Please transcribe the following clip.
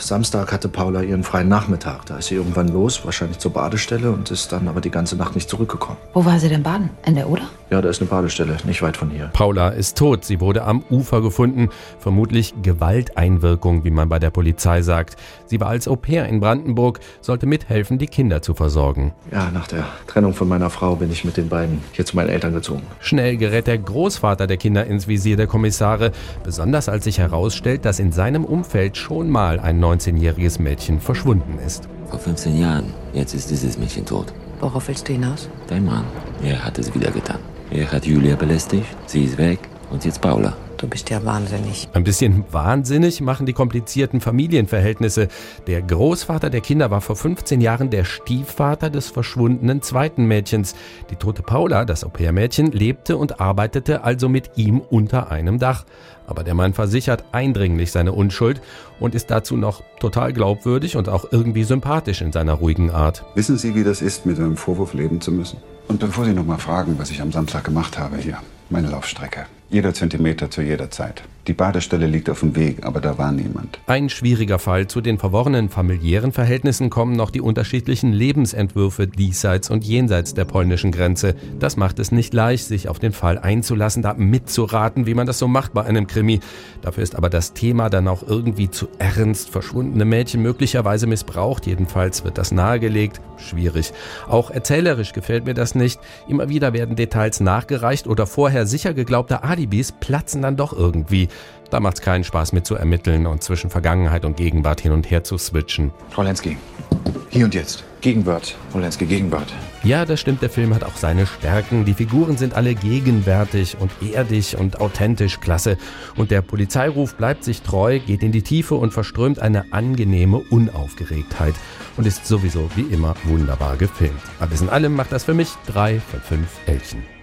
Samstag hatte Paula ihren freien Nachmittag. Da ist sie irgendwann los, wahrscheinlich zur Badestelle, und ist dann aber die ganze Nacht nicht zurückgekommen. Wo war sie denn baden? In der Oder? Ja, da ist eine Badestelle, nicht weit von hier. Paula ist tot. Sie wurde am Ufer gefunden. Vermutlich Gewalteinwirkung, wie man bei der Polizei sagt. Sie war als Au-pair in Brandenburg, sollte mithelfen, die Kinder zu versorgen. Ja, nach der Trennung von meiner Frau bin ich mit den beiden hier zu meinen Eltern gezogen. Schnell gerät der Großvater der Kinder ins Visier der Kommissare, besonders als sich herausstellt, dass in seinem Umfeld schon mal ein 19-jähriges Mädchen verschwunden ist. Vor 15 Jahren. Jetzt ist dieses Mädchen tot. Worauf willst du hinaus? Dein Mann. Er hat es wieder getan. Er hat Julia belästigt, sie ist weg und jetzt Paula. Du bist ja wahnsinnig. Ein bisschen wahnsinnig machen die komplizierten Familienverhältnisse. Der Großvater der Kinder war vor 15 Jahren der Stiefvater des verschwundenen zweiten Mädchens. Die tote Paula, das Au-pair-Mädchen, lebte und arbeitete also mit ihm unter einem Dach. Aber der Mann versichert eindringlich seine Unschuld und ist dazu noch total glaubwürdig und auch irgendwie sympathisch in seiner ruhigen Art. Wissen Sie, wie das ist, mit einem Vorwurf leben zu müssen? Und bevor Sie noch mal fragen, was ich am Samstag gemacht habe hier, meine Laufstrecke. Jeder Zentimeter zu jeder Zeit. Die Badestelle liegt auf dem Weg, aber da war niemand. Ein schwieriger Fall. Zu den verworrenen familiären Verhältnissen kommen noch die unterschiedlichen Lebensentwürfe diesseits und jenseits der polnischen Grenze. Das macht es nicht leicht, sich auf den Fall einzulassen, da mitzuraten, wie man das so macht bei einem Krimi. Dafür ist aber das Thema dann auch irgendwie zu ernst. Verschwundene Mädchen möglicherweise missbraucht. Jedenfalls wird das nahegelegt. Schwierig. Auch erzählerisch gefällt mir das nicht. Immer wieder werden Details nachgereicht oder vorher sicher geglaubte Alibis platzen dann doch irgendwie. Da macht es keinen Spaß mit zu ermitteln und zwischen Vergangenheit und Gegenwart hin und her zu switchen. Frau Lenski, hier und jetzt. Gegenwart. Frau Lenski, Gegenwart. Ja, das stimmt, der Film hat auch seine Stärken. Die Figuren sind alle gegenwärtig und erdig und authentisch klasse. Und der Polizeiruf bleibt sich treu, geht in die Tiefe und verströmt eine angenehme Unaufgeregtheit. Und ist sowieso wie immer wunderbar gefilmt. Alles in allem macht das für mich 3 von 5 Elchen.